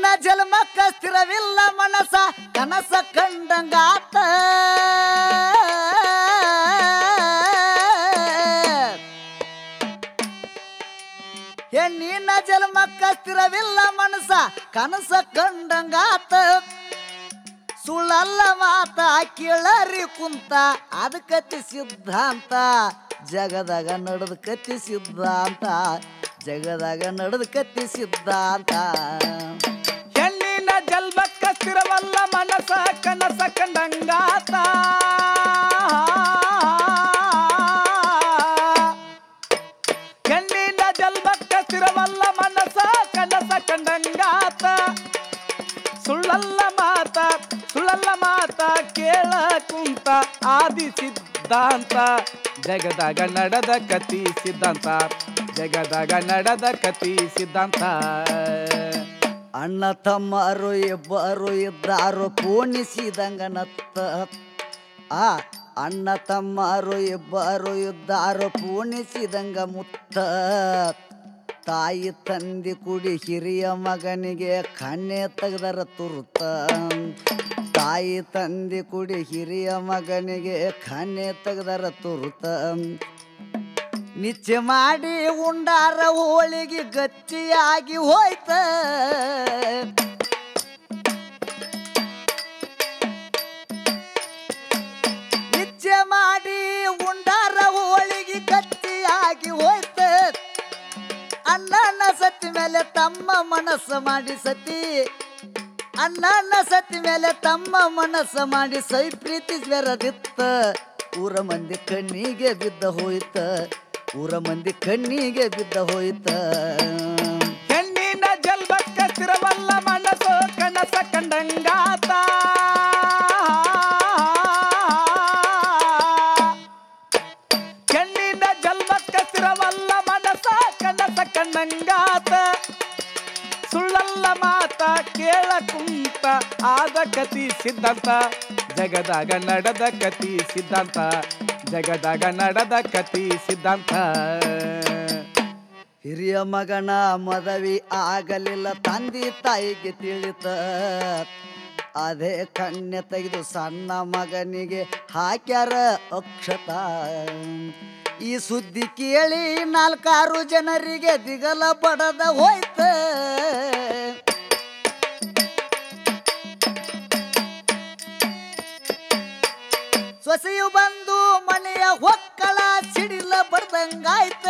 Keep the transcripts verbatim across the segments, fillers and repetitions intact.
ಜನ್ಮಕ್ಕ ಸ್ಥಿರವಿಲ್ಲ ಮನಸ ಕನಸ ಕಂಡಂಗಾತ ಹೆಣ್ಣಿನ ಜನ್ಮಕ್ಕ ಸ್ಥಿರವಿಲ್ಲ ಮನಸ ಕನಸ ಕಂಡಂಗಾತ ಸುಳ್ಳಲ್ಲ ಮಾತ ಕೇಳರಿ ಕುಂತ ಅದಕ್ಕತಿ ಸಿದ್ಧಾಂತ ಜಗದಾಗ ನಡೆದ ಕತ್ತಿ ಸಿದ್ಧಾಂತ ಜಗದಾಗ ನಡೆದ ಕತ್ತಿ ಸಿದ್ಧಾಂತ ಹೆಣ್ಣಿನ ಜನ್ಮಕ್ಕ ಸ್ಥಿರವಲ್ಲ ಮನಸ ಕನಸ ಕಂಡಂಗಾತ ಹೆಣ್ಣಿನ ಜನ್ಮಕ್ಕ ಸ್ಥಿರವಲ್ಲ ಮನಸ ಕನಸ ಕಂಡಂಗಾತ ಸುಳ್ಳಲ್ಲ ಮಾತ ಸುಳ್ಳಲ್ಲ ಮಾತ ಕೇಳ ಕುಂತ ಆದಿ ಸಿದ್ಧಾಂತ ಜಗದಾಗ ನಡೆದ ಕತಿ ಸಿದ್ಧಾಂತ ಜಗದಾಗ ನಡೆದ ಕತಿ ಸಿದ್ಧಾಂತ ಅಣ್ಣ ತಮ್ಮರು ಇಬ್ಬರು ಇದ್ದಾರು ಪೂರ್ಣಿಸಿದಂಗನತ್ತ ಆ ಅಣ್ಣ ತಮ್ಮರು ಇಬ್ಬರು ಇದ್ದಾರು ಪೂರ್ಣಿಸಿದಂಗ ಮುತ್ತ ತಾಯಿ ತಂದಿ ಕುಡಿ ಹಿರಿಯ ಮಗನಿಗೆ ಕಣ್ಣೆ ತೆಗೆದರ ತುರ್ತ ತಾಯಿ ತಂದಿ ಕುಡಿ ಹಿರಿಯ ಮಗನಿಗೆ ಕಣ್ಣೆ ತೆಗೆದರ ತುರ್ತ ನಿಚ್ಚೆ ಮಾಡಿ ಉಂಡಾರ ಹೋಳಿಗೆ ಗಚ್ಚಿಯಾಗಿ ಹೋಯ್ತ ನಿಚ್ಚೆ ಮಾಡಿ ಉಂಡಾರ ಹೋಳಿಗೆ ಗಚ್ಚಿಯಾಗಿ ಹೋಯ್ತ ಅಣ್ಣನ ಸತಿ ಮೇಲೆ ತಮ್ಮ ಮನಸ್ಸು ಮಾಡಿ ಸತಿ ಅಣ್ಣನ ಸತಿ ಮೇಲೆ ತಮ್ಮ ಮನಸ್ಸು ಮಾಡಿ ಸೈ ಪ್ರೀತಿ ಬೆರದಿತ್ತ ಊರ ಮಂದಿ ಕಣ್ಣಿಗೆ ಬಿದ್ದ ಹೋಯ್ತ ಊರ ಮಂದಿ ಕಣ್ಣಿಗೆ ಬಿದ್ದ ಹೋಯ್ತ ಹೆಣ್ಣಿನ ಜನ್ಮಕ್ಕ ಸ್ಥಿರವಲ್ಲ ಮನಸ್ಸು ಕನಸ ಕಂಡಂಗಾತ ಹೆಣ್ಣಿನ ಜನ್ಮಕ್ಕ ಸ್ಥಿರವಲ್ಲ ಮನಸ್ಸ ಕನಸ ಕಂಡಂಗಾತ ಸುಳ್ಳಲ್ಲ ಮಾತ ಕೇಳ ಕುಂತ ಆದ ಕತಿ ಸಿದ್ಧಾಂತ ಜಗದಾಗ ನಡೆದ ಕತಿ ಸಿದ್ಧಾಂತ ಜಗದಾಗ ನಡೆದ ಕತಿ ಸಿದ್ಧಾಂತ ಹಿರಿಯ ಮಗನ ಮದವಿ ಆಗಲಿಲ್ಲ ತಂದೆ ತಾಯಿಗೆ ತಿಳಿತ ಅದೇ ಕನ್ಯೆ ತೆಗೆದು ಸಣ್ಣ ಮಗನಿಗೆ ಹಾಕ್ಯಾರ ಅಕ್ಷತ ಈ ಸುದ್ದಿ ಕೇಳಿ ನಾಲ್ಕಾರು ಜನರಿಗೆ ದಿಗಲ ಬಡದ ಹೋಯ್ತ ಸೊಸೆಯು ಬಂದು ಮನೆಯ ಹೊಕ್ಕಳ ಸಿಡಿಲ ಬಡ್ದಂಗಾಯ್ತ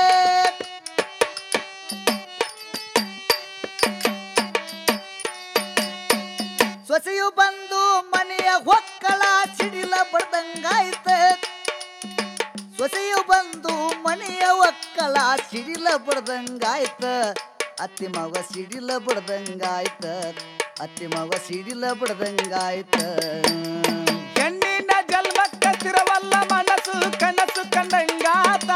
ಸೊಸೆಯು ಬಂದು ಮನೆಯ ಹೊಕ್ಕಳ ಸಿಡಿಲ ಬಡ್ದಂಗಾಯ್ತ ಸೊಸೆಯು ಬಂದು ಮನೆಯ ಒಕ್ಕಳ ಸಿಡಿಲ ಬಡ್ದಂಗಾಯ್ತ ಅತ್ತಿ ಮಗ ಸಿಡಿಲ ಬಡ್ದಂಗಾಯ್ತ ಅತ್ತಿ ಮಗ ಸಿಡಿಲ ಬಡ್ದಂಗಾಯ್ತ ಹೆಣ್ಣಿನ ಜನ್ಮಕ್ಕ ಸ್ಥಿರವಲ್ಲ ಮನಸ್ಸು ಕನಸು ಕಂಡಂಗಾತ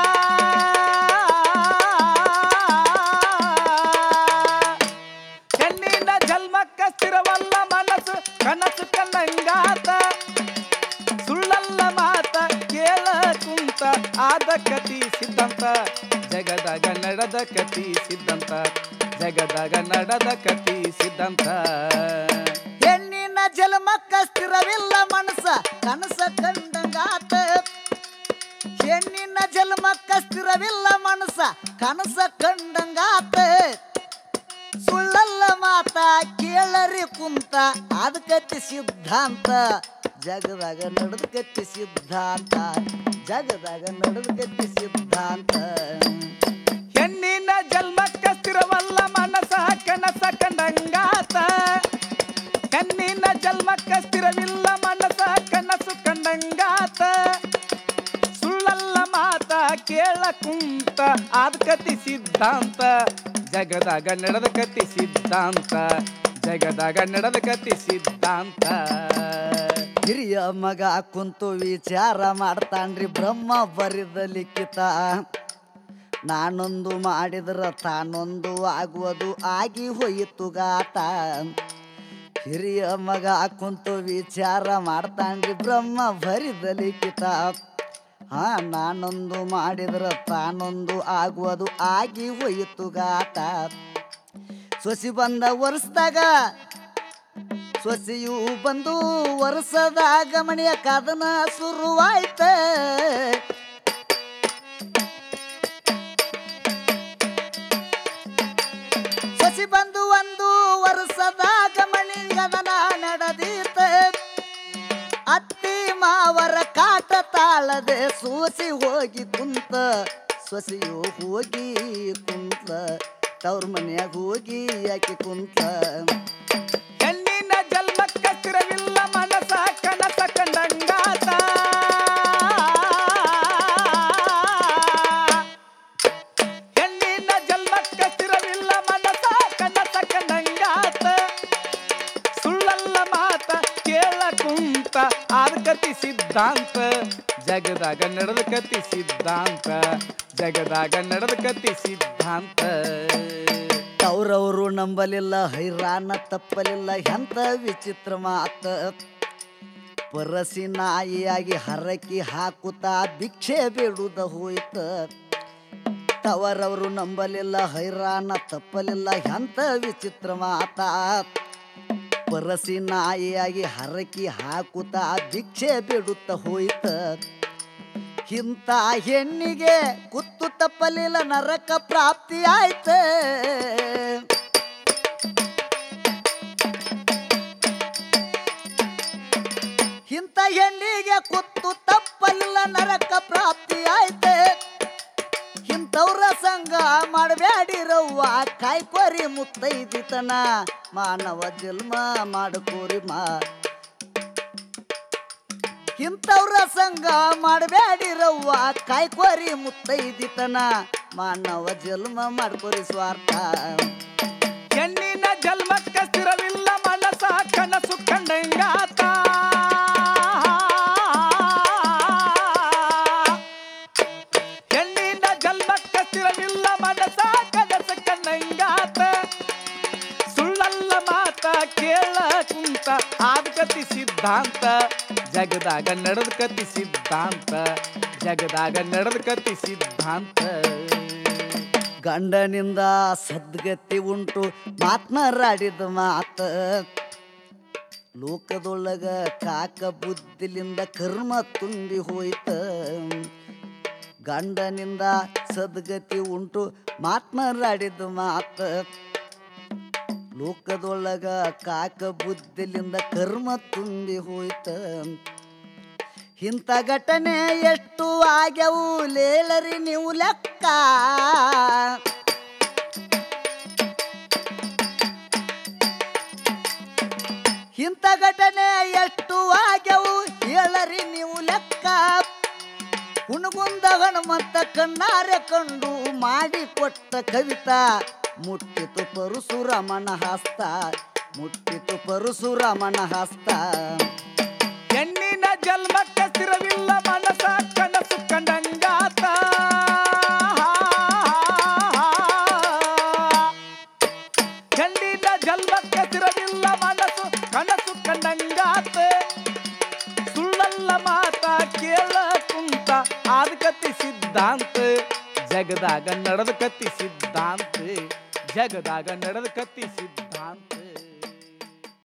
ಹೆಣ್ಣಿನ ಜನ್ಮಕ್ಕ ಸ್ಥಿರವಲ್ಲ ಮನಸ್ಸು ಕನಸು ಕಂಡಂಗಾತ ಸುಳ್ಳಲ್ಲ ಮಾತ ಕೇಳ ಕುಂತ ಆದ ಕತಿ ಸಿದ್ಧಾಂತ ಜಗದಾಗ ನಡೆದ ಕತಿ ಸಿದ್ಧಾಂತ ಜಗದಾಗ ನಡೆದ ಕತಿ ಸಿದ್ಧಾಂತ ಹೆಣ್ಣಿನ ಜನ್ಮಕ್ಕ ಸ್ಥಿರವಿಲ್ಲ ಮನಸ್ಸ ಕನಸ ಕಂಡಂಗಾತ ಹೆಣ್ಣಿನ ಜನ್ಮಕ್ಕ ಸ್ಥಿರವಿಲ್ಲ ಮನಸ್ಸ ಕನಸ ಕಂಡಂಗಾತ ಸುಳ್ಳಲ್ಲ ಮಾತ ಕೇಳರಿ ಕುಂತ ಅದಕ್ಕತಿ ಸಿದ್ಧಾಂತ ಜಗದಾಗ ನಡೆದ ಕತ್ತಿ ಸಿದ್ಧಾಂತ ಜಗದಾಗ ನಡೆದ ಕತ್ತಿ ಸಿದ್ಧಾಂತ ಹೆಣ್ಣಿನ ಜನ್ಮಕ್ಕ ಸ್ಥಿರವಲ್ಲ ಮನಸ ಕನಸ ಕಂಡಂಗಾತ ಹೆಣ್ಣಿನ ಜನ್ಮಕ್ಕ ಸ್ಥಿರವಿಲ್ಲ ಮನಸ ಕನಸು ಕಂಡಂಗಾತ ಸುಳ್ಳಲ್ಲ ಮಾತ ಕೇಳ ಕುಂತ ಆದ ಕತಿ ಸಿದ್ಧಾಂತ ಜಗದಾಗ ನಡೆದ ಕತಿ ಸಿದ್ಧಾಂತ ಜಗದಾಗ ನಡೆದ ಕತಿ ಸಿದ್ಧಾಂತ ಹಿರಿಯ ಮಗ ಕುಂತು ವಿಚಾರ ಮಾಡ್ತಾನ್ರಿ ಬ್ರಹ್ಮ ಬರಿದ ಲಿಖಿತ ನಾನೊಂದು ಮಾಡಿದ್ರ ತಾನೊಂದು ಆಗುವುದು ಆಗಿ ಹೋಯಿತು ಗಾತ ಹಿರಿಯ ಮಗ ಕುಂತು ವಿಚಾರ ಮಾಡ್ತಾನ್ರಿ ಬ್ರಹ್ಮ ಬರಿದ ಲಿಖಿತ ಹಾ ನಾನೊಂದು ಮಾಡಿದ್ರ ತಾನೊಂದು ಆಗುವುದು ಆಗಿ ಹೋಯಿತು ಗಾತ ಸೊಸಿ ಬಂದ ವರ್ಷದಾಗ ಸೊಸೆಯು ಬಂದು ವರ್ಷದಾಗ ಮನೆಯ ಕದನ ಶುರುವಾಯ್ತ ಸೊಸಿ ಬಂದು ಒಂದು ವರ್ಷದಾಗ ಮನೆ ಕದನ ನಡೆದೀತ ಅತ್ತಿ ಮಾವರ ಕಾಟ ತಾಳದೆ ಸೋಸಿ ಹೋಗಿ ಕುಂತ ಸೊಸೆಯು ಹೋಗಿ ಕುಂತ ತವ್ರ ಮನೆಯಾಗ ಹೋಗಿ ಯಾಕೆ ಕುಂತ ಹೆಣ್ಣಿನ ಜನ್ಮಕ್ಕ ಸ್ಥಿರವಿಲ್ಲ ಮನಸ ಕನಸ ಕಂಡಂಗಾತ ಹೆಣ್ಣಿನ ಜನ್ಮಕ್ಕ ಸ್ಥಿರವಿಲ್ಲ ಮನಸ ಕನಸ ಕಂಡಂಗಾತ ಸುಳ್ಳಲ್ಲ ಮಾತ ಕೇಳ ಕುಂತ ಆದ ಕತಿ ಸಿದ್ಧಾಂತ ಜಗದಾಗ ನಡೆದ ಕತಿ ಸಿದ್ಧಾಂತ ಜಗದಾಗ ನಡೆದ ಕತಿ ಸಿದ್ಧಾಂತ ತವ್ರವರು ನಂಬಲಿಲ್ಲ ಹೈರಾಣ ತಪ್ಪಲಿಲ್ಲ ಎಂತ ವಿಚಿತ್ರ ಮಾತ ಪರಸಿ ನಾಯಿಯಾಗಿ ಹರಕಿ ಹಾಕುತ್ತ ಭಿಕ್ಷೆ ಬೇಡುದ ಹೋಯ್ತ ತವರವರು ನಂಬಲಿಲ್ಲ ಹೈರಾಣ ತಪ್ಪಲಿಲ್ಲ ಎಂತ ವಿಚಿತ್ರ ಮಾತ ಪರಸಿ ನಾಯಿಯಾಗಿ ಹರಕಿ ಹಾಕುತ್ತ ಭಿಕ್ಷೆ ಬೇಡುತ್ತ ಹೋಯ್ತ ಇಂಥ ಹೆಣ್ಣಿಗೆ ಕುತ್ತು ತಪ್ಪಲಿಲ್ಲ ನರಕ ಪ್ರಾಪ್ತಿ ಆಯ್ತ ಇಂಥ ಹೆಣ್ಣಿಗೆ ಕುತ್ತು ತಪ್ಪಲಿಲ್ಲ ನರಕ ಪ್ರಾಪ್ತಿ ಆಯ್ತ ಇಂಥವ್ರ ಸಂಘ ಮಾಡಬ್ಯಾಡಿರವ್ವ ಕಾಯ್ಕೋರಿ ಮುತ್ತೈದಿತನ ಮಾನವ ಜನ್ಮ ಮಾಡ್ಕೋರಿ ಮಾ ಇಂಥವ್ರ ಸಂಘ ಮಾಡಬ್ಯಾಡಿರವ್ವ ಕಾಯ್ಕೋರಿ ಮುತ್ತೈದಿತನ ಮಾನವ ಜನ್ಮ ಮಾಡ್ಕೋರಿ ಸ್ವಾರ್ಥ ಹೆಣ್ಣಿನ ಜನ್ಮಕ್ಕ ಸ್ಥಿರವಿಲ್ಲ ಮನಸ ಕನಸು ಕಂಡಂಗಾತ ಹೆಣ್ಣಿನ ಜನ್ಮಕ್ಕ ಸ್ಥಿರವಿಲ್ಲ ಮನಸ ಕನಸು ಕಂಡಂಗಾತ ಸುಳ್ಳಲ್ಲ ಮಾತ ಕೇಳ ಕುಂತ ಆದ ಕತಿ ಸಿದ್ಧಾಂತ ಜಗದಾಗ ನಡೆದ ಕತಿ ಸಿದ್ಧಾಂತ ಜಗದಾಗ ನಡೆದ ಕತಿ ಸಿದ್ಧಾಂತ ಗಂಡನಿಂದ ಸದ್ಗತಿ ಉಂಟು ಮಾತ್ನಾರಾಡಿದ ಮಾತ ಲೋಕದೊಳಗ ಕಾಕ ಬುದ್ಧಿಲಿಂದ ಕರ್ಮ ತುಂಬಿ ಹೋಯ್ತ ಗಂಡನಿಂದ ಸದ್ಗತಿ ಉಂಟು ಮಾತ್ನಾರಾಡಿದ ಮಾತ ಲೋಕದೊಳಗ ಕಾಕ ಬುದ್ಧಿಲಿಂದ ಕರ್ಮ ತುಂಬಿ ಹೋಯ್ತ ಇಂಥ ಘಟನೆ ಎಷ್ಟು ಆಗ್ಯವು ಲೇಳರಿ ನೀವು ಲೆಕ್ಕ ಇಂಥ ಘಟನೆ ಎಷ್ಟು ಆಗ್ಯವು ಹೇಳರಿ ನೀವು ಲೆಕ್ಕ ಹುಣಗುಂದ ಹನುಮಂತ ಕಣ್ಣಾರೆ ಕಂಡು ಮಾಡಿಕೊಟ್ಟ ಕವಿತಾ ಮುಟ್ಟಿತು ಪರಶುರಾಮನ ಹಸ್ತ ಮುಟ್ಟಿತು ಪರಶುರಾಮನ ಹಸ್ತ ಹೆಣ್ಣಿನ ಜನ್ಮಕ್ಕ ಸ್ಥಿರವಿಲ್ಲ ಮನಸ ಕನಸು ಕಂಡಂಗಾತ ಹೆಣ್ಣಿನ ಜನ್ಮಕ್ಕ ಸ್ಥಿರವಿಲ್ಲ ಮನಸ್ಸು ಕನಸು ಕಂಡಂಗಾತ ಸುಳ್ಳಲ್ಲ ಮಾತ ಕೇಳ ಕುಂತ ಆದ ಕತಿ ಸಿದ್ಧಾಂತ ಜಗದಾಗ ನಡೆದ ಕತಿ ಸಿದ್ಧಾಂತ ಜಗದಾಗ ನಡೆದ ಕತಿ ಸಿದ್ಧಾಂತ